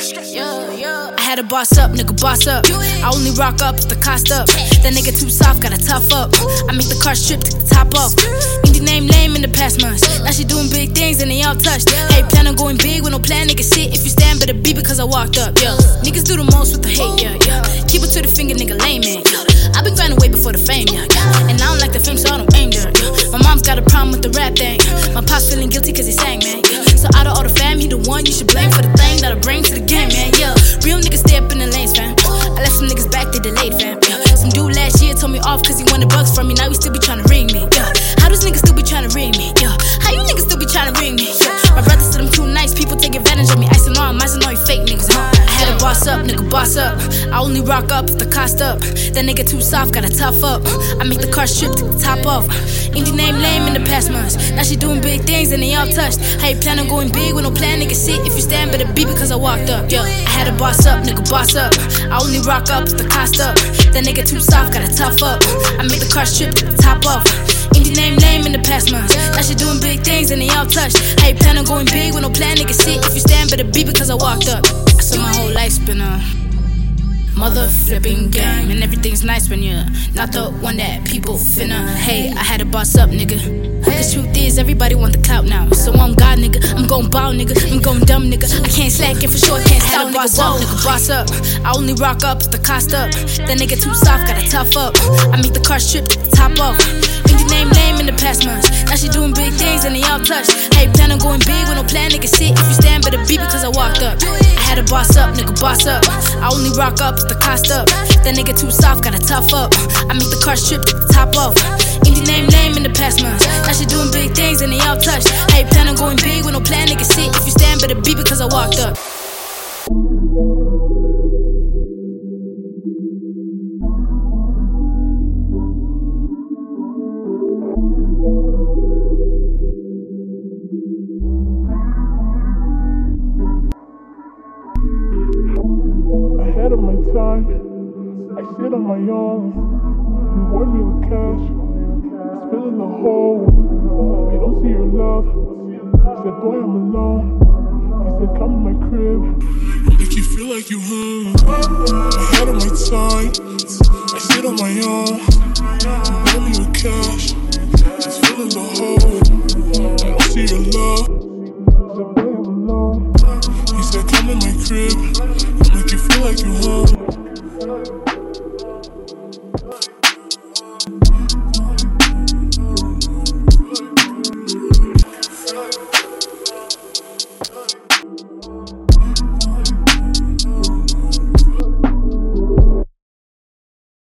I had to boss up, nigga, boss up. I only rock up if the cost up. That nigga too soft, gotta tough up. I make the car strip, take the top off. Indie name lame in the past months. Now she doing big things and they all touched. Hey, plan on going big with no plan, nigga, sit. If you stand, better be because I walked up, yeah. Niggas do the most with the hate, yeah. Keep it to the finger, nigga, lame, man, yeah. I been grinding way before the fame, yeah. And I don't like the fame, so I don't aim there, yeah. My mom's got a problem with the rap thing. My pop's feeling guilty cause he sang, man, yeah. So out of all the fam, he the one you should blame for the thing that I bring to the game, man, yeah. Real niggas stay up in the lanes, fam. I left some niggas back, they delayed, fam, yeah. Some dude last year told me off cause he wanted bucks from me. Now he still be tryna ring me, yeah. How does niggas still be tryna ring me, yeah? How you niggas still be tryna ring me, yeah? My brother said I'm too nice, people take advantage of me. I said no, I'm all you fake niggas, huh? I had to boss up, nigga, boss up. I only rock up if the cost up. That nigga too soft, gotta tough up. I make the car strip, take the top off. Indie name lame in the past months. Now she doing big things and they all touched. How you plan on going big with no plan, nigga, sit. If you stand, better be because I walked up, yeah. I had to boss up, nigga, boss up. I only rock up if the cost up. That nigga too soft, gotta tough up. I make the car strip, take the top off. Indie name lame in the past months. Now she doing big things and they all touched. How you plan on going big with no plan, nigga, sit. If you stand, better be because I walked up. So my whole life's been a mother flipping game. And everything's nice when you're not the one that people finna hate. I had to boss up, nigga. Cause truth is, everybody want the clout now. So I'm God, nigga. I'm gon' bow, nigga. I'm gon' dumb, nigga. I can't slack and for sure I can't stop, nigga. Boss up. I only rock up if the cost up. That nigga too soft, gotta tough up. I make the car strip, take the top off. Indie name lame in the past months. Now she doing big things and they all touched. Hey, plan on going big with no plan, nigga, sit. If you stand, better be because I walked up. I had to boss up, nigga, boss up. I only rock up if the cost up. That nigga too soft, gotta tough up. I make the car strip, take the top off. Indie name lame in the past months. Now she doing big things and they all touched. Hey, plan on going big with no plan, nigga, sit. If you stand, better be because I walked up. Ahead of my time, I sit on my own. Reward me with cash, it's filling the hole. I don't see your love. He said, boy, I'm alone. He said, come to my crib, make you feel like you home. Ahead of my time, I sit on my own. Reward me with cash, it's filling the hole. I don't see your love. He said, boy, I'm alone. He said, come to my crib, make you feel like you home.